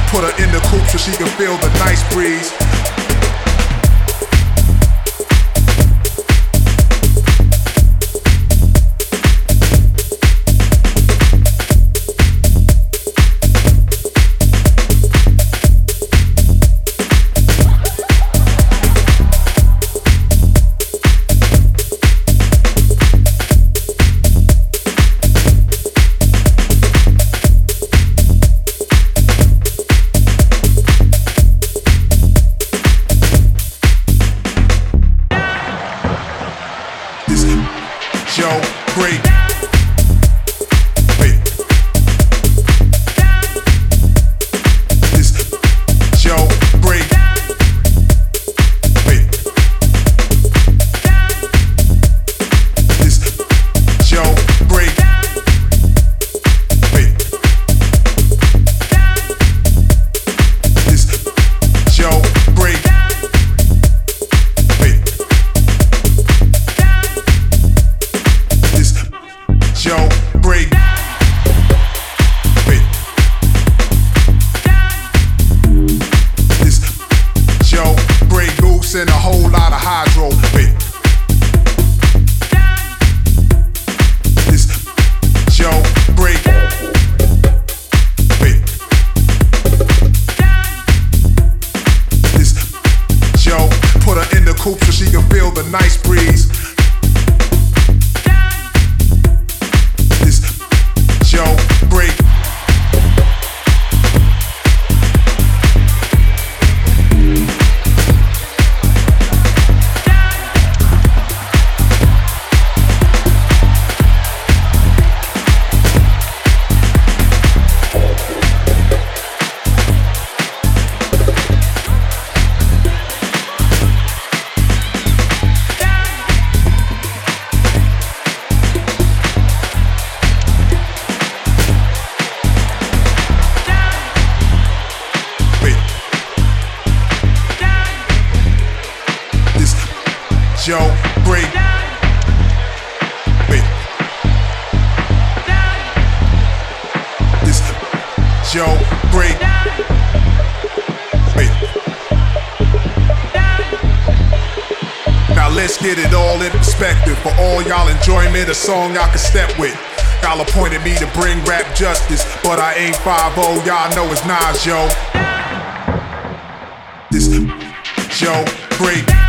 Put her in the coupe so she can feel the nice breeze. Joe Break. Wait. This Joe Break. Wait. This Joe Break. Wait. This Joe Break. Wait. Joe Break. Wait. This Joe Break. Goose and a whole lot of hydro. Wait. This Joe Break. Wait. This Joe. Put her in the coupe so she can feel the nice breeze. Joe Break. Joe Break. Wait. This Joe Break. Wait. Now let's get it all in perspective. For all y'all enjoyment, a song y'all can step with. Y'all appointed me to bring rap justice, but I ain't 5-0, y'all know it's Nas, yo. This Joe Break.